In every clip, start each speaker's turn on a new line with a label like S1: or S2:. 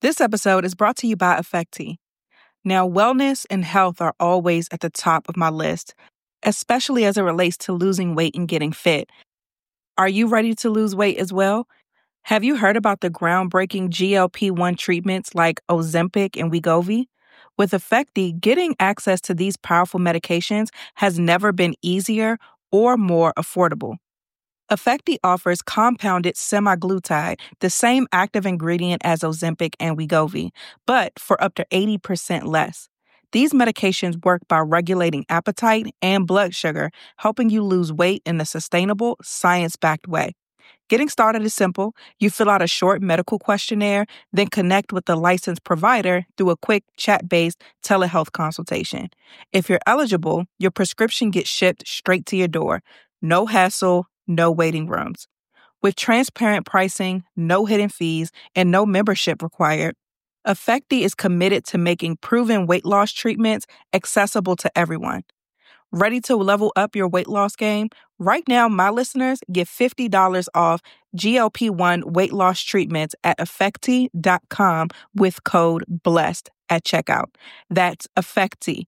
S1: This episode is brought to you by Effecti. Now, wellness and health are always at the top of my list, especially as it relates to losing weight and getting fit. Are you ready to lose weight as well? Have you heard about the groundbreaking GLP-1 treatments like Ozempic and Wegovy? With Effecti, getting access to these powerful medications has never been easier or more affordable. Effecti offers compounded semaglutide, the same active ingredient as Ozempic and Wegovy, but for up to 80% less. These medications work by regulating appetite and blood sugar, helping you lose weight in a sustainable, science-backed way. Getting started is simple. You fill out a short medical questionnaire, then connect with the licensed provider through a quick chat-based telehealth consultation. If you're eligible, your prescription gets shipped straight to your door. No hassle, no waiting rooms. With transparent pricing, no hidden fees, and no membership required, Effecti is committed to making proven weight loss treatments accessible to everyone. Ready to level up your weight loss game? Right now, my listeners get $50 off GLP-1 weight loss treatments at Effecti.com with code BLESSED at checkout. That's Effecti,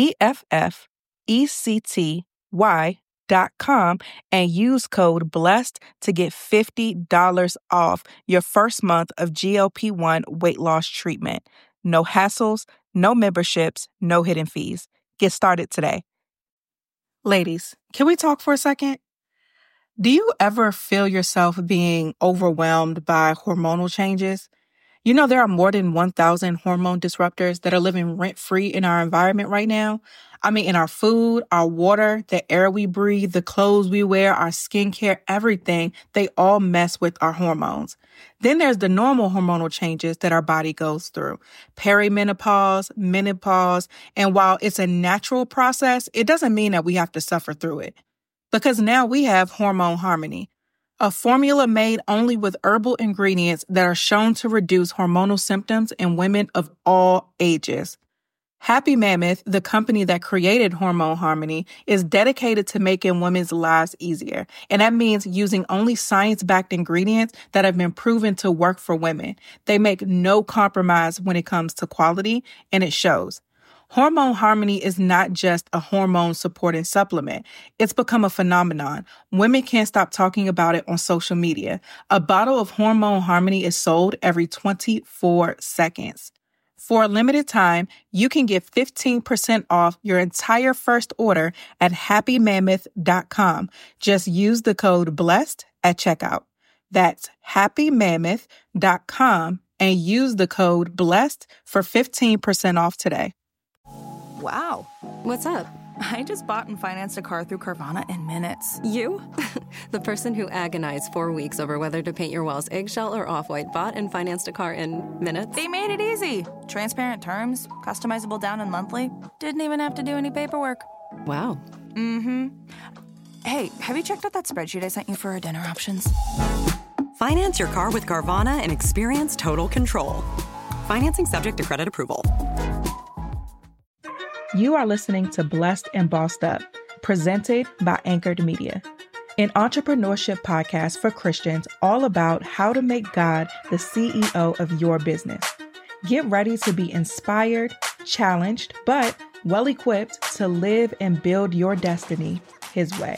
S1: EFFECTY.com, and use code BLESSED to get $50 off your first month of GLP-1 weight loss treatment. No hassles, no memberships, no hidden fees. Get started today. Ladies, can we talk for a second? Do you ever feel yourself being overwhelmed by hormonal changes? You know, there are more than 1,000 hormone disruptors that are living rent-free in our environment right now. I mean, in our food, our water, the air we breathe, the clothes we wear, our skincare, everything, they all mess with our hormones. Then there's the normal hormonal changes that our body goes through. Perimenopause, menopause, and while it's a natural process, it doesn't mean that we have to suffer through it. Because now we have Hormone Harmony, a formula made only with herbal ingredients that are shown to reduce hormonal symptoms in women of all ages. Happy Mammoth, the company that created Hormone Harmony, is dedicated to making women's lives easier. And that means using only science-backed ingredients that have been proven to work for women. They make no compromise when it comes to quality, and it shows. Hormone Harmony is not just a hormone-supporting supplement. It's become a phenomenon. Women can't stop talking about it on social media. A bottle of Hormone Harmony is sold every 24 seconds. For a limited time, you can get 15% off your entire first order at happymammoth.com. Just use the code BLESSED at checkout. That's happymammoth.com and use the code BLESSED for 15% off today.
S2: Wow.
S3: What's up?
S2: I just bought and financed a car through Carvana in minutes.
S3: You? The person who agonized 4 weeks over whether to paint your walls eggshell or off-white bought and financed a car in minutes?
S2: They made it easy. Transparent terms, customizable down and monthly. Didn't even have to do any paperwork.
S3: Wow.
S2: Mm-hmm. Hey, have you checked out that spreadsheet I sent you for our dinner options?
S4: Finance your car with Carvana and experience total control. Financing subject to credit approval.
S1: You are listening to Blessed and Bossed Up, presented by Anchored Media, an entrepreneurship podcast for Christians all about how to make God the CEO of your business. Get ready to be inspired, challenged, but well-equipped to live and build your destiny His way.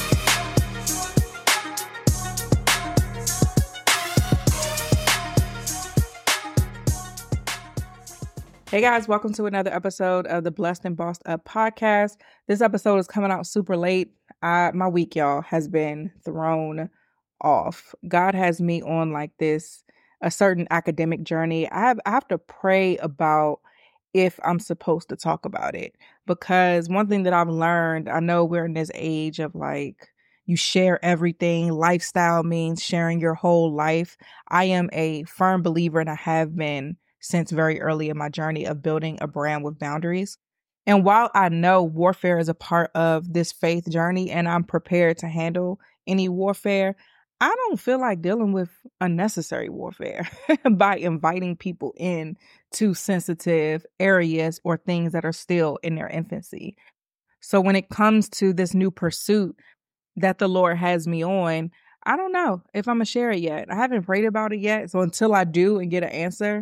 S1: Hey guys, welcome to another episode of the Blessed and Bossed Up podcast. This episode is coming out super late. My week, y'all, has been thrown off. God has me on like this, a certain academic journey. I have to pray about if I'm supposed to talk about it. Because one thing that I've learned, I know we're in this age of like, you share everything. Lifestyle means sharing your whole life. I am a firm believer, and I have been since very early in my journey of building a brand with boundaries. And while I know warfare is a part of this faith journey and I'm prepared to handle any warfare, I don't feel like dealing with unnecessary warfare by inviting people in to sensitive areas or things that are still in their infancy. So when it comes to this new pursuit that the Lord has me on, I don't know if I'm going to share it yet. I haven't prayed about it yet. So until I do and get an answer,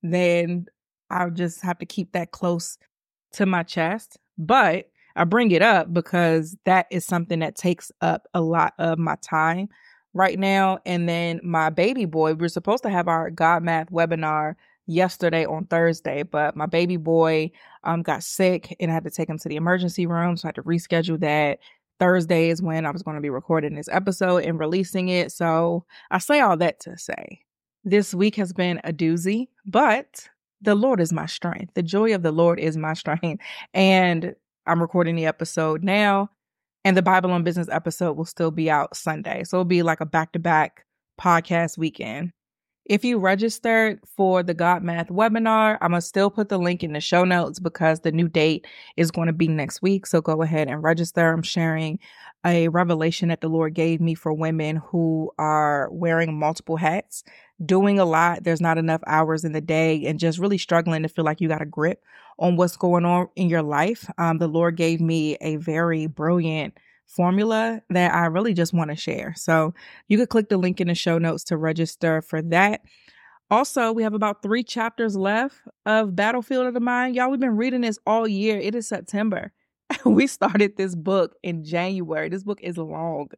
S1: then I'll just have to keep that close to my chest. But I bring it up because that is something that takes up a lot of my time right now. And then my baby boy, we're supposed to have our God Math webinar yesterday on Thursday, but my baby boy got sick and I had to take him to the emergency room. So I had to reschedule that. Thursday is when I was going to be recording this episode and releasing it. So I say all that to say this week has been a doozy, but the Lord is my strength. The joy of the Lord is my strength. And I'm recording the episode now, and the Bible on Business episode will still be out Sunday. So it'll be like a back-to-back podcast weekend. If you registered for the God Math webinar, I'm going to still put the link in the show notes because the new date is going to be next week. So go ahead and register. I'm sharing a revelation that the Lord gave me for women who are wearing multiple hats, doing a lot. There's not enough hours in the day and just really struggling to feel like you got a grip on what's going on in your life. The Lord gave me a very brilliant formula that I really just want to share. So you could click the link in the show notes to register for that. Also, we have about 3 chapters left of Battlefield of the Mind. Y'all, we've been reading this all year. It is September. We started this book in January. This book is long.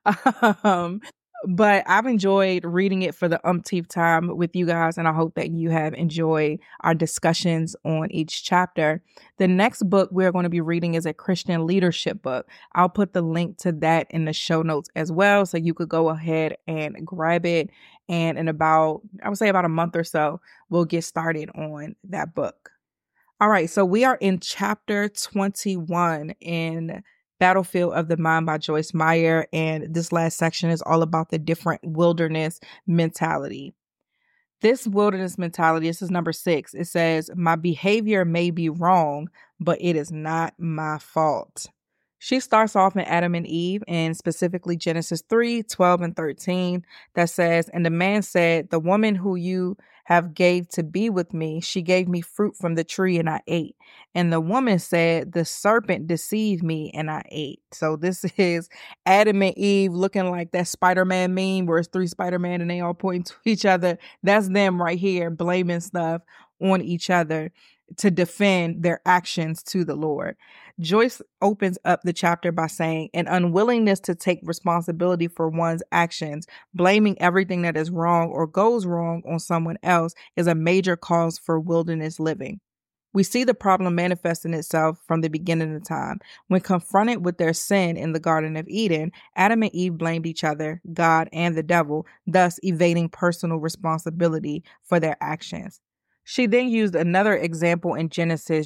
S1: But I've enjoyed reading it for the umpteenth time with you guys, and I hope that you have enjoyed our discussions on each chapter. The next book we're going to be reading is a Christian leadership book. I'll put the link to that in the show notes as well, so you could go ahead and grab it. And in about a month or so, we'll get started on that book. All right, so we are in chapter 21 in Battlefield of the Mind by Joyce Meyer. And this last section is all about the different wilderness mentality. This wilderness mentality, this is number 6. It says, my behavior may be wrong, but it is not my fault. She starts off in Adam and Eve, and specifically Genesis 3:12-13, that says, and the man said, the woman who you have gave to be with me, she gave me fruit from the tree and I ate. And the woman said, the serpent deceived me and I ate. So this is Adam and Eve looking like that Spider-Man meme where it's 3 Spider-Man and they all point to each other. That's them right here blaming stuff on each other to defend their actions to the Lord. Joyce opens up the chapter by saying, an unwillingness to take responsibility for one's actions, blaming everything that is wrong or goes wrong on someone else is a major cause for wilderness living. We see the problem manifesting itself from the beginning of time. When confronted with their sin in the Garden of Eden, Adam and Eve blamed each other, God, and the devil, thus evading personal responsibility for their actions. She then used another example in Genesis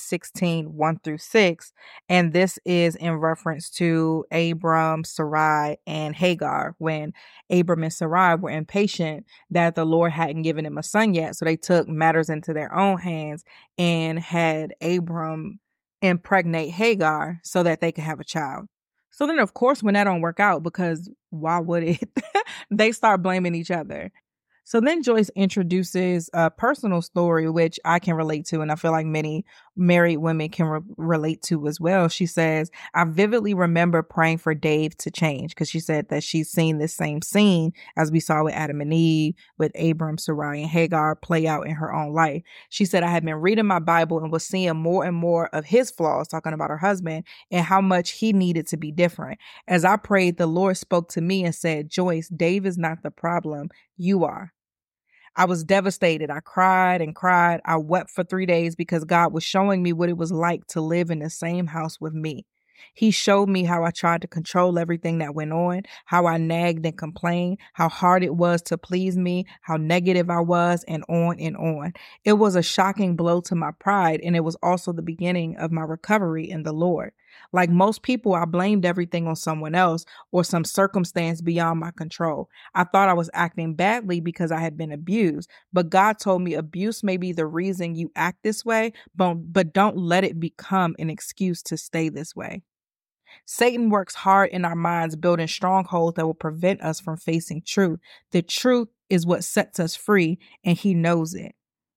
S1: 16:1-6, and this is in reference to Abram, Sarai, and Hagar, when Abram and Sarai were impatient that the Lord hadn't given him a son yet, so they took matters into their own hands and had Abram impregnate Hagar so that they could have a child. So then, of course, when that don't work out, because why would it? They start blaming each other. So then Joyce introduces a personal story, which I can relate to, and I feel like many married women can relate to as well. She says, I vividly remember praying for Dave to change, because she said that she's seen this same scene as we saw with Adam and Eve, with Abram, Sarai, and Hagar play out in her own life. She said, I had been reading my Bible and was seeing more and more of his flaws, talking about her husband, and how much he needed to be different. As I prayed, the Lord spoke to me and said, Joyce, Dave is not the problem. You are. I was devastated. I cried and cried. I wept for 3 days because God was showing me what it was like to live in the same house with me. He showed me how I tried to control everything that went on, how I nagged and complained, how hard it was to please me, how negative I was, and on and on. It was a shocking blow to my pride, and it was also the beginning of my recovery in the Lord. Like most people, I blamed everything on someone else or some circumstance beyond my control. I thought I was acting badly because I had been abused, but God told me abuse may be the reason you act this way, but don't let it become an excuse to stay this way. Satan works hard in our minds, building strongholds that will prevent us from facing truth. The truth is what sets us free, and he knows it.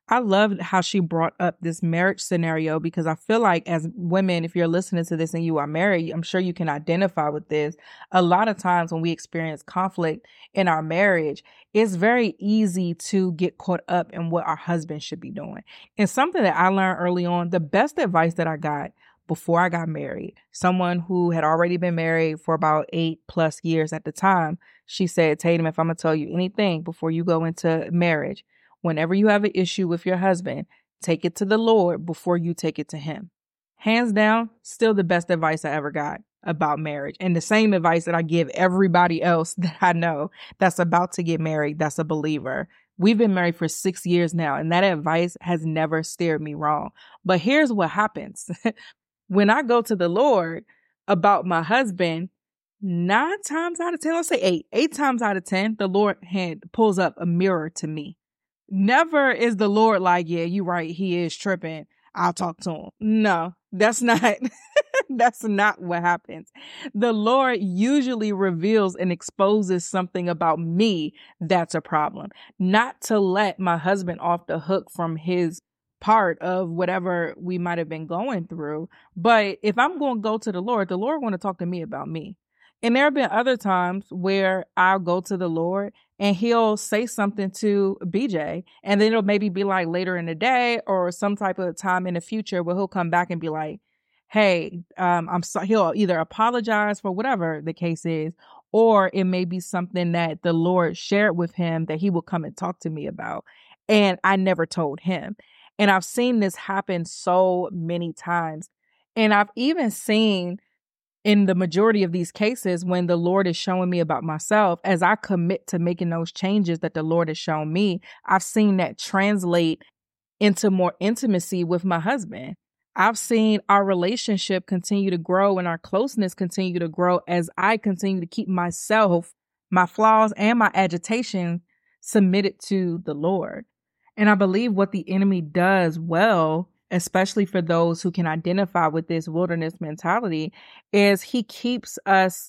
S1: I loved how she brought up this marriage scenario because I feel like as women, if you're listening to this and you are married, I'm sure you can identify with this. A lot of times when we experience conflict in our marriage, it's very easy to get caught up in what our husband should be doing. And something that I learned early on, the best advice that I got before I got married, someone who had already been married for about 8+ years at the time, she said, Tatum, if I'm going to tell you anything before you go into marriage, whenever you have an issue with your husband, take it to the Lord before you take it to him. Hands down, still the best advice I ever got about marriage. And the same advice that I give everybody else that I know that's about to get married, that's a believer. We've been married for 6 years now, and that advice has never steered me wrong. But here's what happens. When I go to the Lord about my husband, 9 times out of 10, let's say 8 times out of 10, the Lord pulls up a mirror to me. Never is the Lord like, yeah, you're right, he is tripping, I'll talk to him. No, that's not that's not what happens. The Lord usually reveals and exposes something about me that's a problem. Not to let my husband off the hook from his part of whatever we might have been going through. But if I'm going to go to the Lord want to talk to me about me. And there have been other times where I'll go to the Lord and he'll say something to BJ, and then it'll maybe be like later in the day or some type of time in the future where he'll come back and be like, hey, I'm sorry. He'll either apologize for whatever the case is, or it may be something that the Lord shared with him that he will come and talk to me about. And I never told him. And I've seen this happen so many times. And I've even seen in the majority of these cases, when the Lord is showing me about myself, as I commit to making those changes that the Lord has shown me, I've seen that translate into more intimacy with my husband. I've seen our relationship continue to grow and our closeness continue to grow as I continue to keep myself, my flaws and my agitation submitted to the Lord. And I believe what the enemy does well, especially for those who can identify with this wilderness mentality, is he keeps us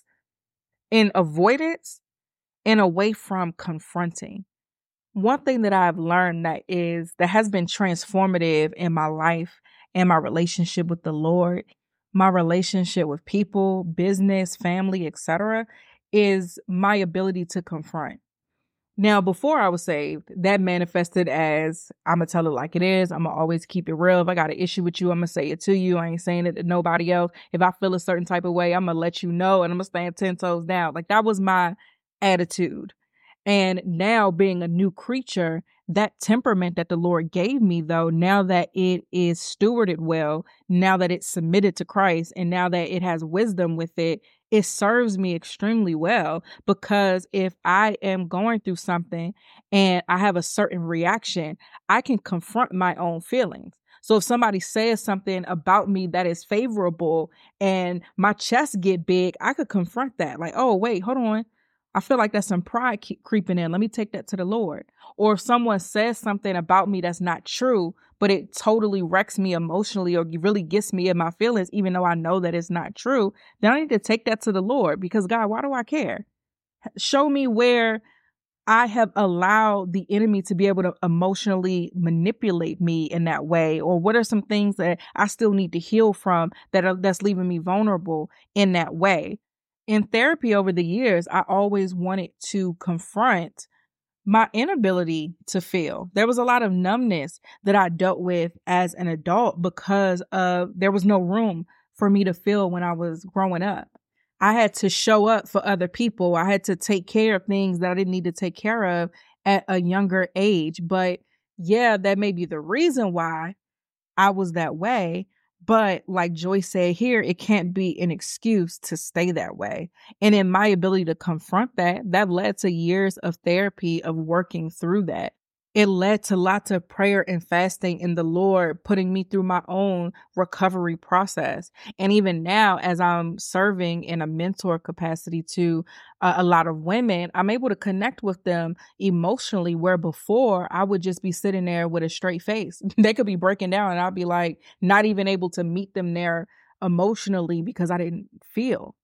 S1: in avoidance and away from confronting. One thing that I've learned that has been transformative in my life and my relationship with the Lord, my relationship with people, business, family, etc., is my ability to confront. Now, before I was saved, that manifested as I'm going to tell it like it is. I'm going to always keep it real. If I got an issue with you, I'm going to say it to you. I ain't saying it to nobody else. If I feel a certain type of way, I'm going to let you know and I'm going to stand 10 toes down. Like that was my attitude. And now being a new creature, that temperament that the Lord gave me, though, now that it is stewarded well, now that it's submitted to Christ, and now that it has wisdom with it, it serves me extremely well. Because if I am going through something and I have a certain reaction, I can confront my own feelings. So if somebody says something about me that is favorable and my chest get big, I could confront that. Like, oh, wait, hold on. I feel like that's some pride creeping in. Let me take that to the Lord. Or if someone says something about me that's not true, but it totally wrecks me emotionally or really gets me in my feelings, even though I know that it's not true, then I need to take that to the Lord because, God, why do I care? Show me where I have allowed the enemy to be able to emotionally manipulate me in that way. Or what are some things that I still need to heal from that's leaving me vulnerable in that way? In therapy over the years, I always wanted to confront my inability to feel. There was a lot of numbness that I dealt with as an adult because there was no room for me to feel when I was growing up. I had to show up for other people. I had to take care of things that I didn't need to take care of at a younger age. But yeah, that may be the reason why I was that way. But like Joyce said here, it can't be an excuse to stay that way. And in my ability to confront that led to years of therapy of working through that. It led to lots of prayer and fasting in the Lord, putting me through my own recovery process. And even now, as I'm serving in a mentor capacity to a lot of women, I'm able to connect with them emotionally, where before I would just be sitting there with a straight face. They could be breaking down and I'll be like, not even able to meet them there emotionally because I didn't feel.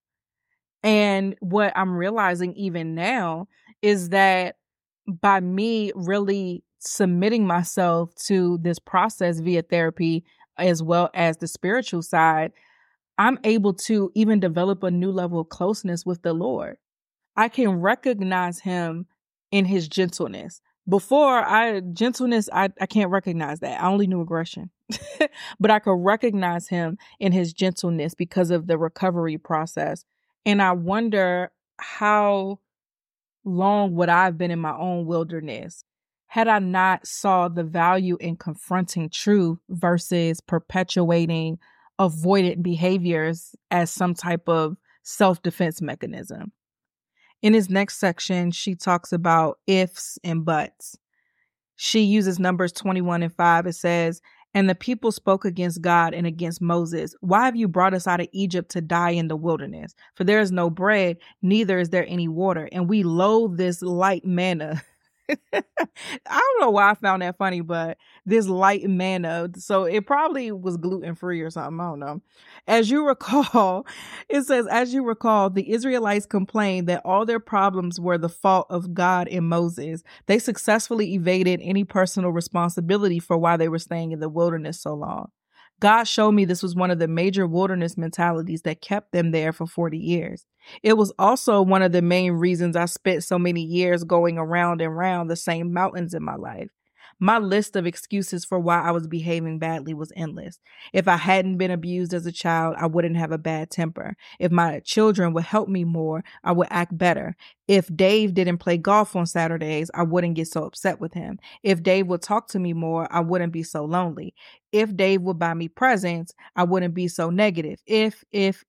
S1: And what I'm realizing even now is that by me really submitting myself to this process via therapy, as well as the spiritual side, I'm able to even develop a new level of closeness with the Lord. I can recognize him in his gentleness. Before, I can't recognize that. I only knew aggression. But I could recognize him in his gentleness because of the recovery process. And I wonder how long would I have been in my own wilderness had I not saw the value in confronting truth versus perpetuating avoidant behaviors as some type of self-defense mechanism. In his next section, she talks about ifs and buts. She uses Numbers 21 and 5. It says, "And the people spoke against God and against Moses. Why have you brought us out of Egypt to die in the wilderness? For there is no bread, neither is there any water. And we loathe this light manna." I don't know why I found that funny, but this light manna. So it probably was gluten-free or something. I don't know. As you recall, it says, "As you recall, the Israelites complained that all their problems were the fault of God and Moses. They successfully evaded any personal responsibility for why they were staying in the wilderness so long. God showed me this was one of the major wilderness mentalities that kept them there for 40 years. It was also one of the main reasons I spent so many years going around and around the same mountains in my life. My list of excuses for why I was behaving badly was endless. If I hadn't been abused as a child, I wouldn't have a bad temper. If my children would help me more, I would act better. If Dave didn't play golf on Saturdays, I wouldn't get so upset with him. If Dave would talk to me more, I wouldn't be so lonely. If Dave would buy me presents, I wouldn't be so negative. If.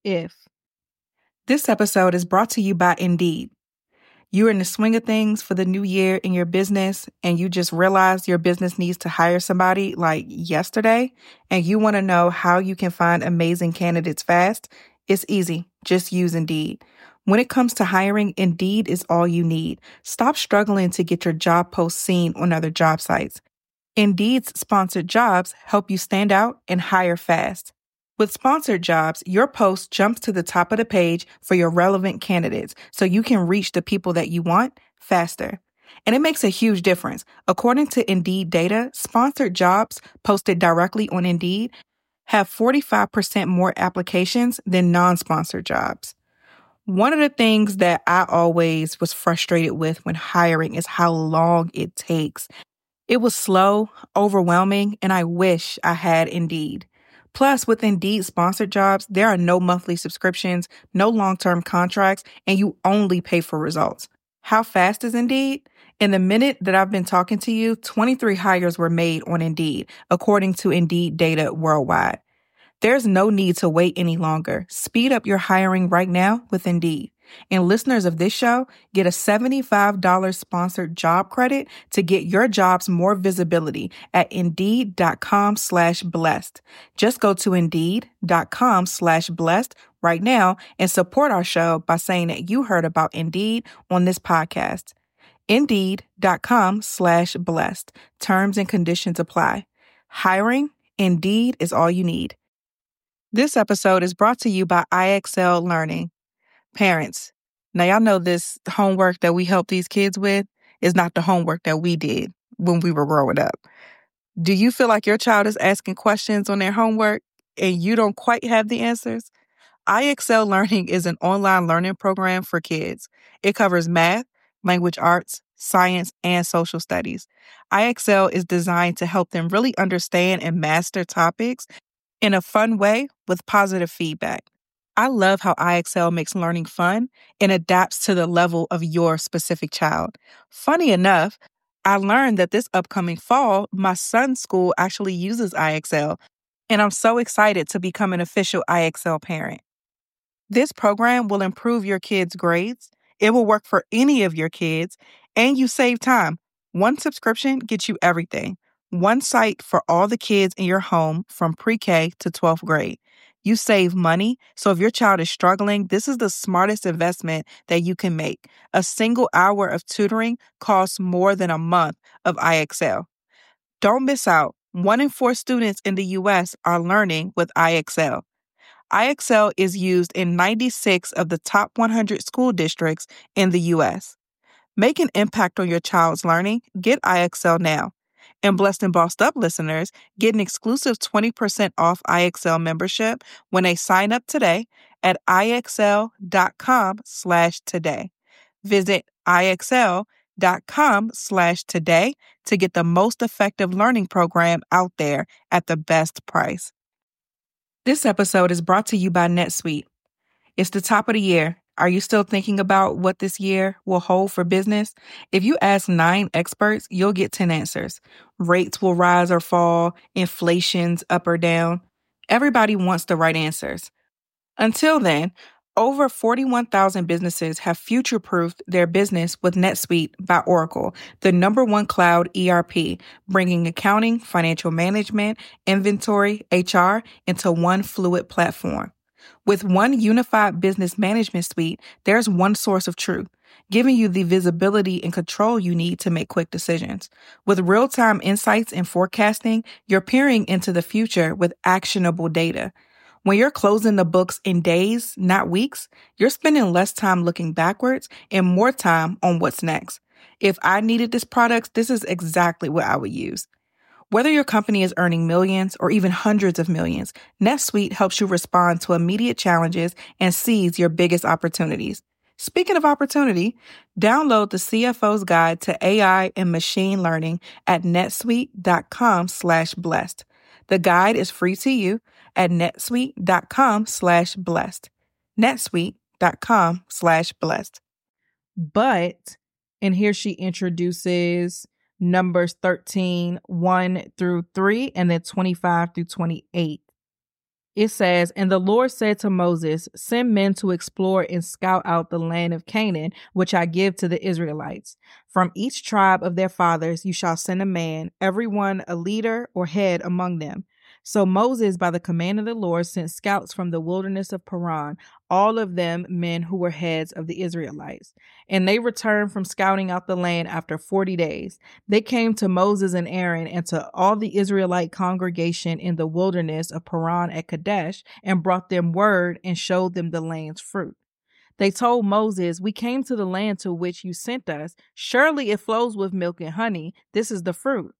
S1: This episode is brought to you by Indeed. You're in the swing of things for the new year in your business, and you just realized your business needs to hire somebody like yesterday, and you want to know how you can find amazing candidates fast? It's easy. Just use Indeed. When it comes to hiring, Indeed is all you need. Stop struggling to get your job post seen on other job sites. Indeed's sponsored jobs help you stand out and hire fast. With sponsored jobs, your post jumps to the top of the page for your relevant candidates so you can reach the people that you want faster. And it makes a huge difference. According to Indeed data, sponsored jobs posted directly on Indeed have 45% more applications than non-sponsored jobs. One of the things that I always was frustrated with when hiring is how long it takes. It was slow, overwhelming, and I wish I had Indeed. Plus, with Indeed sponsored jobs, there are no monthly subscriptions, no long-term contracts, and you only pay for results. How fast is Indeed? In the minute that I've been talking to you, 23 hires were made on Indeed, according to Indeed data worldwide. There's no need to wait any longer. Speed up your hiring right now with Indeed. And listeners of this show get a $75 sponsored job credit to get your jobs more visibility at Indeed.com/blessed. Just go to Indeed.com/blessed right now and support our show by saying that you heard about Indeed on this podcast. Indeed.com/blessed. Terms and conditions apply. Hiring, Indeed is all you need. This episode is brought to you by IXL Learning. Parents, now y'all know this homework that we help these kids with is not the homework that we did when we were growing up. Do you feel like your child is asking questions on their homework and you don't quite have the answers? IXL Learning is an online learning program for kids. It covers math, language arts, science, and social studies. IXL is designed to help them really understand and master topics in a fun way with positive feedback. I love how IXL makes learning fun and adapts to the level of your specific child. Funny enough, I learned that this upcoming fall, my son's school actually uses IXL, and I'm so excited to become an official IXL parent. This program will improve your kids' grades, it will work for any of your kids, and you save time. One subscription gets you everything. One site for all the kids in your home from pre-K to 12th grade. You save money, so if your child is struggling, this is the smartest investment that you can make. A single hour of tutoring costs more than a month of IXL. Don't miss out. 1 in 4 students in the U.S. are learning with IXL. IXL is used in 96 of the top 100 school districts in the U.S. Make an impact on your child's learning. Get IXL now. And Blessed and Bossed Up listeners get an exclusive 20% off IXL membership when they sign up today at IXL.com/today. Visit IXL.com/today to get the most effective learning program out there at the best price. This episode is brought to you by NetSuite. It's the top of the year. Are you still thinking about what this year will hold for business? If you ask 9 experts, you'll get 10 answers. Rates will rise or fall, inflation's up or down. Everybody wants the right answers. Until then, over 41,000 businesses have future-proofed their business with NetSuite by Oracle, the #1 cloud ERP, bringing accounting, financial management, inventory, HR into one fluid platform. With one unified business management suite, there's one source of truth, giving you the visibility and control you need to make quick decisions. With real-time insights and forecasting, you're peering into the future with actionable data. When you're closing the books in days, not weeks, you're spending less time looking backwards and more time on what's next. If I needed this product, this is exactly what I would use. Whether your company is earning millions or even hundreds of millions, NetSuite helps you respond to immediate challenges and seize your biggest opportunities. Speaking of opportunity, download the CFO's Guide to AI and Machine Learning at netsuite.com/blessed. The guide is free to you at netsuite.com/blessed. netsuite.com/blessed. But, and here she introduces Numbers 13, 1-3, and then 25-28. It says, "And the Lord said to Moses, send men to explore and scout out the land of Canaan, which I give to the Israelites. From each tribe of their fathers you shall send a man, every one a leader or head among them." So Moses, by the command of the Lord, sent scouts from the wilderness of Paran, all of them men who were heads of the Israelites. And they returned from scouting out the land after 40 days. They came to Moses and Aaron and to all the Israelite congregation in the wilderness of Paran at Kadesh and brought them word and showed them the land's fruit. They told Moses, "We came to the land to which you sent us. Surely it flows with milk and honey. This is the fruit.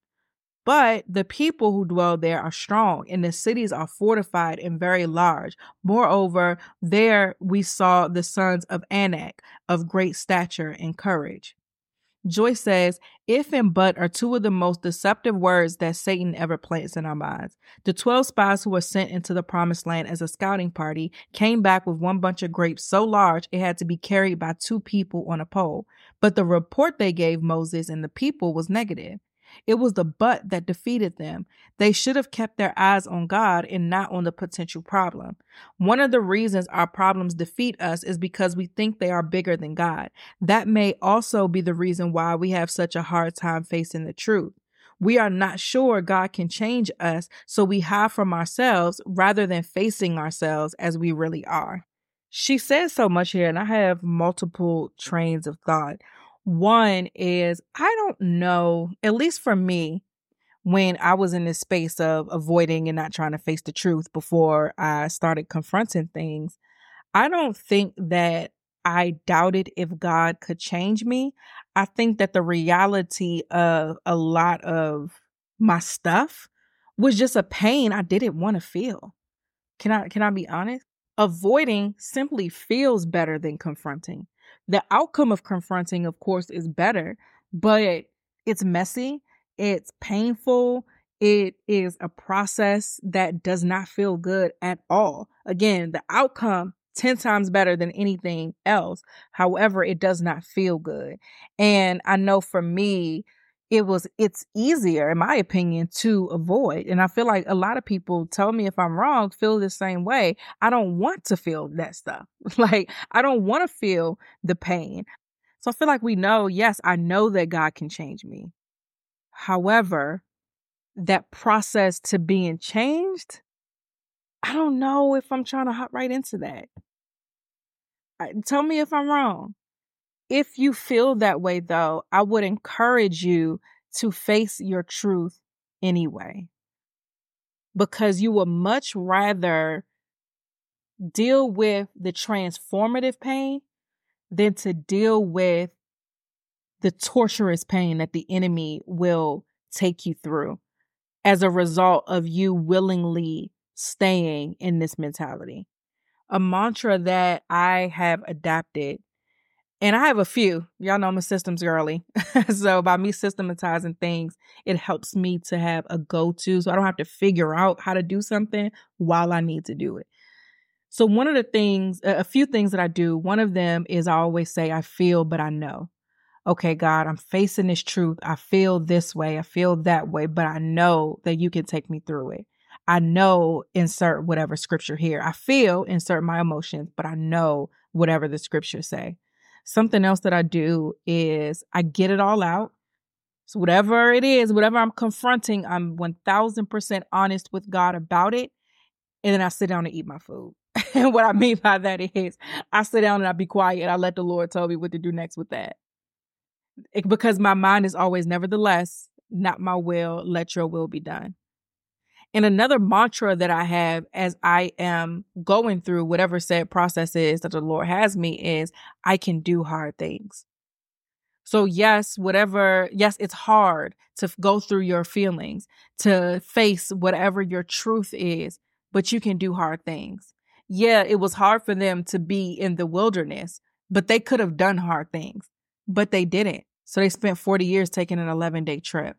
S1: But the people who dwell there are strong, and the cities are fortified and very large. Moreover, there we saw the sons of Anak, of great stature and courage." Joyce says, "If and but are two of the most deceptive words that Satan ever plants in our minds. The 12 spies who were sent into the promised land as a scouting party came back with one bunch of grapes so large it had to be carried by 2 people on a pole. But the report they gave Moses and the people was negative. It was the but that defeated them. They should have kept their eyes on God and not on the potential problem. One of the reasons our problems defeat us is because we think they are bigger than God. That may also be the reason why we have such a hard time facing the truth. We are not sure God can change us, so we hide from ourselves rather than facing ourselves as we really are." She says so much here, and I have multiple trains of thought. One is, I don't know, at least for me, when I was in this space of avoiding and not trying to face the truth before I started confronting things, I don't think that I doubted if God could change me. I think that the reality of a lot of my stuff was just a pain I didn't want to feel. Can I be honest? Avoiding simply feels better than confronting. The outcome of confronting, of course, is better, but it's messy, it's painful, it is a process that does not feel good at all. Again, the outcome 10 times better than anything else. However, it does not feel good. And I know for me, it's easier, in my opinion, to avoid. And I feel like a lot of people, tell me if I'm wrong, feel the same way. I don't want to feel that stuff. Like, I don't want to feel the pain. So I feel like we know, yes, I know that God can change me. However, that process to being changed, I don't know if I'm trying to hop right into that. Tell me if I'm wrong. If you feel that way, though, I would encourage you to face your truth anyway, because you would much rather deal with the transformative pain than to deal with the torturous pain that the enemy will take you through as a result of you willingly staying in this mentality. A mantra that I have adapted, and I have a few. Y'all know I'm a systems girly. So by me systematizing things, it helps me to have a go-to so I don't have to figure out how to do something while I need to do it. So one of the things, a few things that I do, one of them is I always say, I feel, but I know. Okay, God, I'm facing this truth. I feel this way. I feel that way, but I know that you can take me through it. I know, insert whatever scripture here. I feel, insert my emotions, but I know whatever the scriptures say. Something else that I do is I get it all out. So whatever it is, whatever I'm confronting, I'm 1000% honest with God about it. And then I sit down and eat my food. And what I mean by that is I sit down and I be quiet. I let the Lord tell me what to do next with that. Because my mind is always, nevertheless, not my will, let your will be done. And another mantra that I have as I am going through whatever said process is that the Lord has me is, I can do hard things. So yes, it's hard to go through your feelings, to face whatever your truth is, but you can do hard things. Yeah, it was hard for them to be in the wilderness, but they could have done hard things, but they didn't. So they spent 40 years taking an 11-day trip.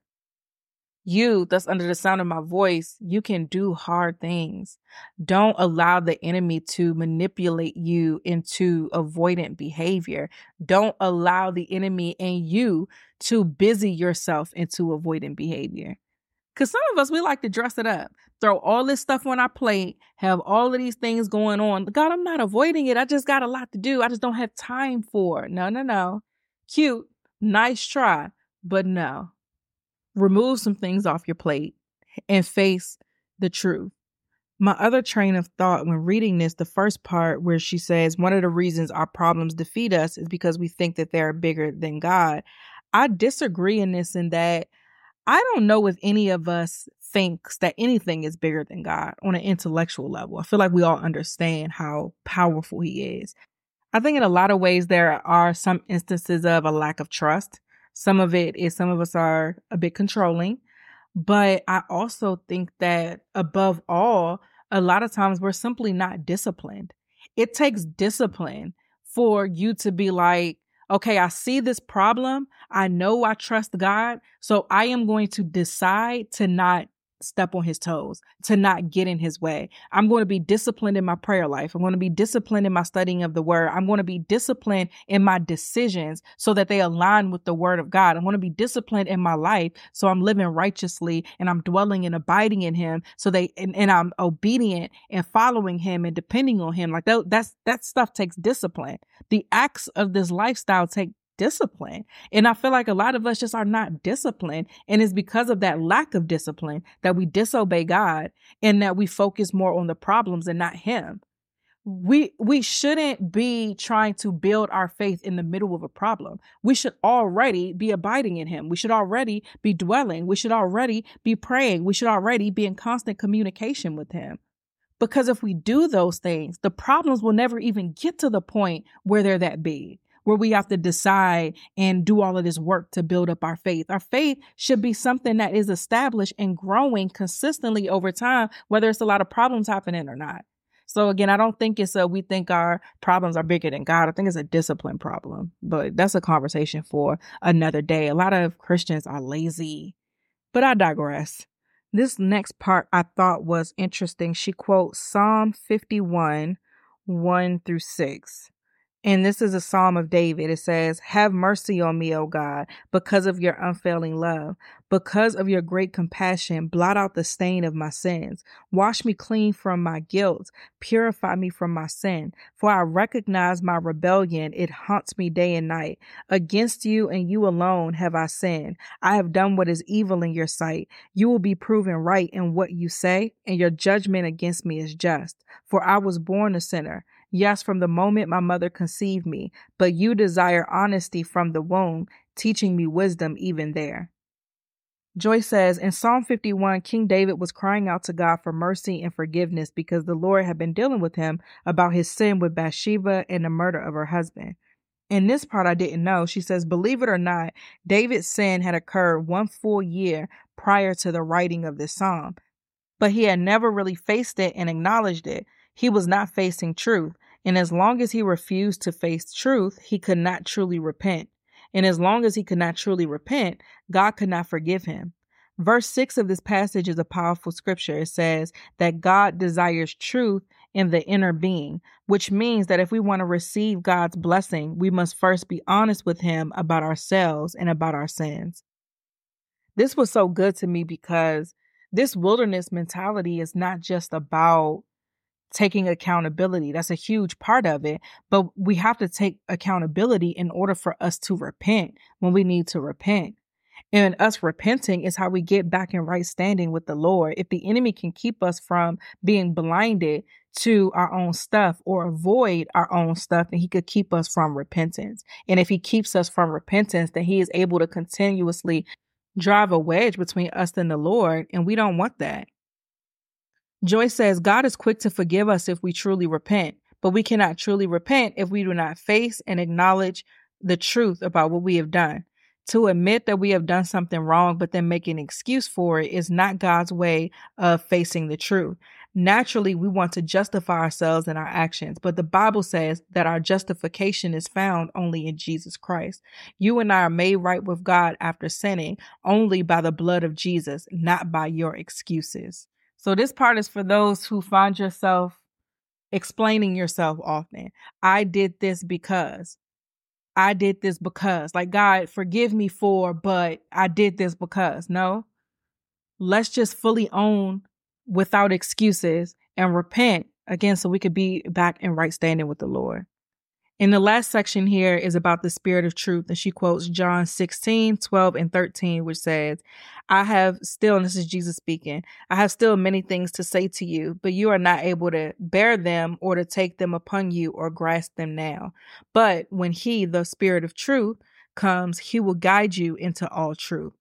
S1: You, that's under the sound of my voice, you can do hard things. Don't allow the enemy to manipulate you into avoidant behavior. Don't allow the enemy and you to busy yourself into avoidant behavior. Because some of us, we like to dress it up, throw all this stuff on our plate, have all of these things going on. God, I'm not avoiding it. I just got a lot to do. I just don't have time for it. No. Cute, nice try, but no. Remove some things off your plate and face the truth. My other train of thought when reading this, the first part where she says, one of the reasons our problems defeat us is because we think that they're bigger than God. I disagree in this, in that I don't know if any of us thinks that anything is bigger than God on an intellectual level. I feel like we all understand how powerful he is. I think in a lot of ways there are some instances of a lack of trust. Some of it is some of us are a bit controlling, but I also think that above all, a lot of times we're simply not disciplined. It takes discipline for you to be like, okay, I see this problem. I know I trust God. So I am going to decide to not step on his toes, to not get in his way. I'm going to be disciplined in my prayer life. I'm going to be disciplined in my studying of the word. I'm going to be disciplined in my decisions so that they align with the word of God. I'm going to be disciplined in my life so I'm living righteously and I'm dwelling and abiding in him and I'm obedient and following him and depending on him. Like that stuff takes discipline. The acts of this lifestyle take discipline. And I feel like a lot of us just are not disciplined. And it's because of that lack of discipline that we disobey God and that we focus more on the problems and not him. We shouldn't be trying to build our faith in the middle of a problem. We should already be abiding in him. We should already be dwelling. We should already be praying. We should already be in constant communication with him. Because if we do those things, the problems will never even get to the point where they're that big, where we have to decide and do all of this work to build up our faith. Our faith should be something that is established and growing consistently over time, whether it's a lot of problems happening or not. So again, I don't think we think our problems are bigger than God. I think it's a discipline problem, but that's a conversation for another day. A lot of Christians are lazy, but I digress. This next part I thought was interesting. She quotes Psalm 51, 1-6. And this is a Psalm of David. It says, "Have mercy on me, O God, because of your unfailing love. Because of your great compassion, blot out the stain of my sins. Wash me clean from my guilt. Purify me from my sin. For I recognize my rebellion. It haunts me day and night. Against you and you alone have I sinned. I have done what is evil in your sight. You will be proven right in what you say, and your judgment against me is just. For I was born a sinner. Yes, from the moment my mother conceived me, but you desire honesty from the womb, teaching me wisdom even there." Joy says, in Psalm 51, King David was crying out to God for mercy and forgiveness because the Lord had been dealing with him about his sin with Bathsheba and the murder of her husband. And this part I didn't know. She says, believe it or not, David's sin had occurred 1 full year prior to the writing of this psalm. But he had never really faced it and acknowledged it. He was not facing truth. And as long as he refused to face truth, he could not truly repent. And as long as he could not truly repent, God could not forgive him. Verse 6 of this passage is a powerful scripture. It says that God desires truth in the inner being, which means that if we want to receive God's blessing, we must first be honest with him about ourselves and about our sins. This was so good to me because this wilderness mentality is not just about taking accountability. That's a huge part of it, but we have to take accountability in order for us to repent when we need to repent. And us repenting is how we get back in right standing with the Lord. If the enemy can keep us from being blinded to our own stuff or avoid our own stuff, then he could keep us from repentance. And if he keeps us from repentance, then he is able to continuously drive a wedge between us and the Lord. And we don't want that. Joyce says, God is quick to forgive us if we truly repent, but we cannot truly repent if we do not face and acknowledge the truth about what we have done. To admit that we have done something wrong, but then make an excuse for it is not God's way of facing the truth. Naturally, we want to justify ourselves and our actions, but the Bible says that our justification is found only in Jesus Christ. You and I are made right with God after sinning only by the blood of Jesus, not by your excuses. So this part is for those who find yourself explaining yourself often. I did this because. Like, God, forgive me for, but I did this because. No, let's just fully own without excuses and repent again so we could be back in right standing with the Lord. And the last section here is about the spirit of truth. And she quotes John 16:12-13, which says, I have still, and this is Jesus speaking, I have still many things to say to you, but you are not able to bear them or to take them upon you or grasp them now. But when he, the spirit of truth, comes, he will guide you into all truth.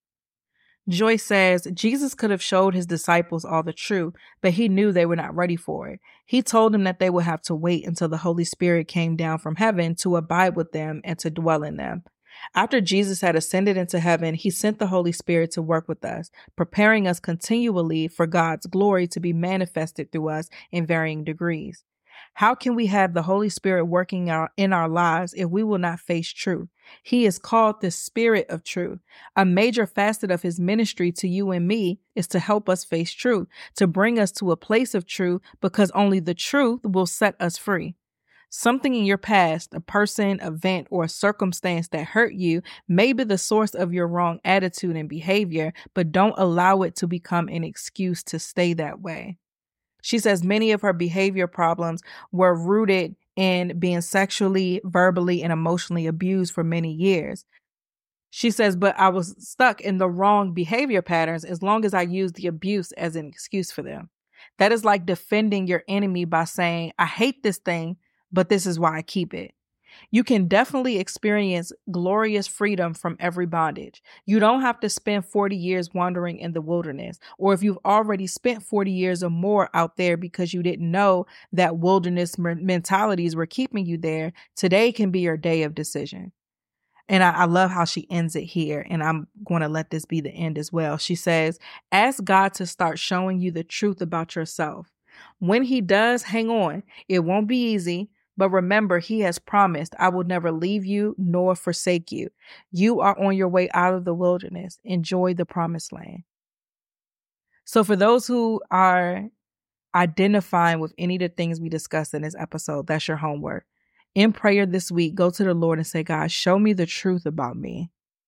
S1: Joyce says, Jesus could have showed his disciples all the truth, but he knew they were not ready for it. He told them that they would have to wait until the Holy Spirit came down from heaven to abide with them and to dwell in them. After Jesus had ascended into heaven, he sent the Holy Spirit to work with us, preparing us continually for God's glory to be manifested through us in varying degrees. How can we have the Holy Spirit working in our lives if we will not face truth? He is called the Spirit of Truth. A major facet of his ministry to you and me is to help us face truth, to bring us to a place of truth, because only the truth will set us free. Something in your past, a person, event, or a circumstance that hurt you may be the source of your wrong attitude and behavior, but don't allow it to become an excuse to stay that way. She says many of her behavior problems were rooted in being sexually, verbally, and emotionally abused for many years. She says, but I was stuck in the wrong behavior patterns as long as I used the abuse as an excuse for them. That is like defending your enemy by saying, I hate this thing, but this is why I keep it. You can definitely experience glorious freedom from every bondage. You don't have to spend 40 years wandering in the wilderness, or if you've already spent 40 years or more out there because you didn't know that wilderness mentalities were keeping you there, today can be your day of decision. And I love how she ends it here, and I'm going to let this be the end as well. She says, ask God to start showing you the truth about yourself. When he does, hang on. It won't be easy. But remember, he has promised, I will never leave you nor forsake you. You are on your way out of the wilderness. Enjoy the promised land. So for those who are identifying with any of the things we discussed in this episode, that's your homework. In prayer this week, go to the Lord and say, God, show me the truth about me.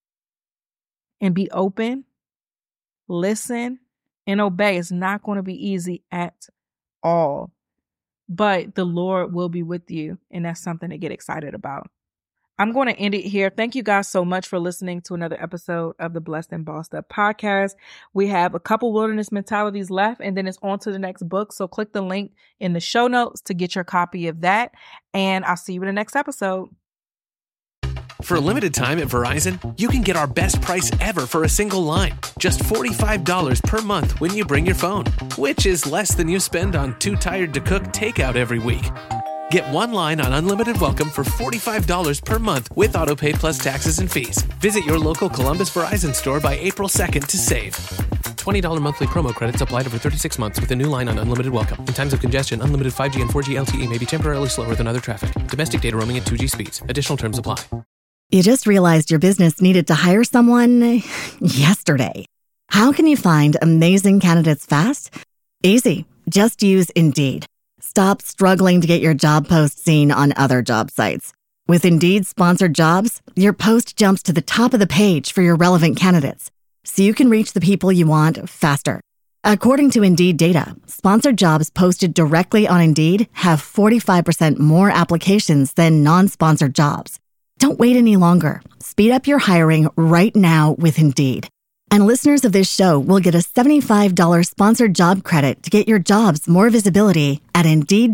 S1: And be open, listen, and obey. It's not going to be easy at all. But the Lord will be with you, and that's something to get excited about. I'm going to end it here. Thank you guys so much for listening to another episode of the Blessed and Bossed Up podcast. We have a couple wilderness mentalities left, and then it's on to the next book. So click the link in the show notes to get your copy of that, and I'll see you in the next episode.
S5: For a limited time at Verizon, you can get our best price ever for a single line. Just $45 per month when you bring your phone, which is less than you spend on Too Tired to Cook takeout every week. Get one line on Unlimited Welcome for $45 per month with AutoPay plus taxes and fees. Visit your local Columbus Verizon store by April 2nd to save. $20 monthly promo credits applied over 36 months with a new line on Unlimited Welcome. In times of congestion, unlimited 5G and 4G LTE may be temporarily slower than other traffic. Domestic data roaming at 2G speeds. Additional terms apply.
S6: You just realized your business needed to hire someone yesterday. How can you find amazing candidates fast? Easy. Just use Indeed. Stop struggling to get your job post seen on other job sites. With Indeed sponsored jobs, your post jumps to the top of the page for your relevant candidates, so you can reach the people you want faster. According to Indeed data, sponsored jobs posted directly on Indeed have 45% more applications than non-sponsored jobs. Don't wait any longer. Speed up your hiring right now with Indeed. And listeners of this show will get a $75 sponsored job credit to get your jobs more visibility at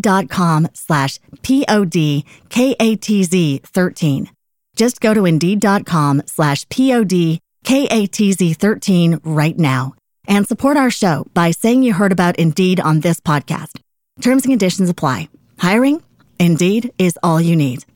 S6: Indeed.com/PODKATZ13. Just go to Indeed.com/PODKATZ13 right now and support our show by saying you heard about Indeed on this podcast. Terms and conditions apply. Hiring? Indeed is all you need.